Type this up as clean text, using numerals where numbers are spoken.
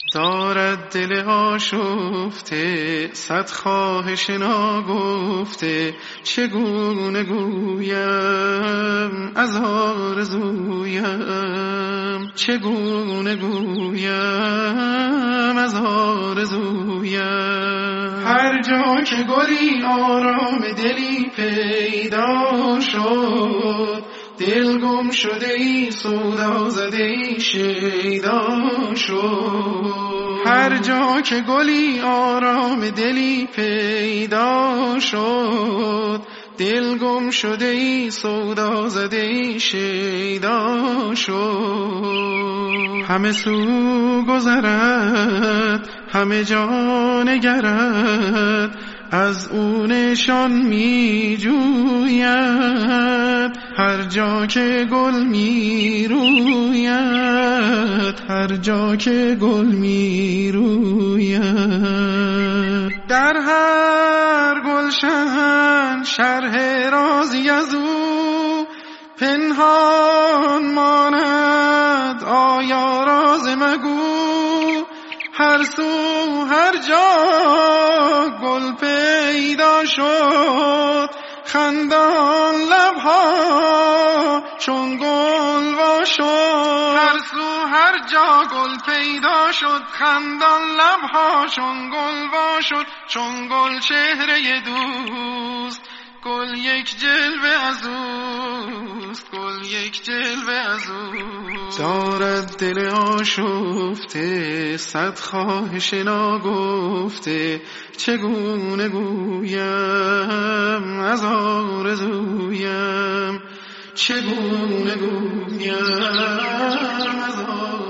دارد دل آشفته صد خواهش ناگفته، چگونه گویم از آرزویم، چگونه گویم از آرزویم. هر جا که گلی آرام دلی پیدا شد، دل گم شده ای سودا زده ای شیدا شد. هر جا که گلی آرام دلی پیدا شد، دل گم شده ای سودا زده ای شیدا شد. همه سو گذرد همه جا نگرد، از او نشان می جوید. هر جا که گل می روید، هر جا که گل می روید. در هر گلشن شرح رازی از او پنهان ماند، آیا راز مگو. هر سو هر جا گل پیدا شد، خندان لبها چون گل وا شد. هر سو هر جا گل پیدا شد، خندان لبها چون گل وا شد. چون گل چهره دوست، گل یک جلوه از اوست، گل یک جلوه از اوست. دارد دل آشفته صد خواهش ناگفته، چگونه گویم از آرزویم، چگونه گویم از آرزویم.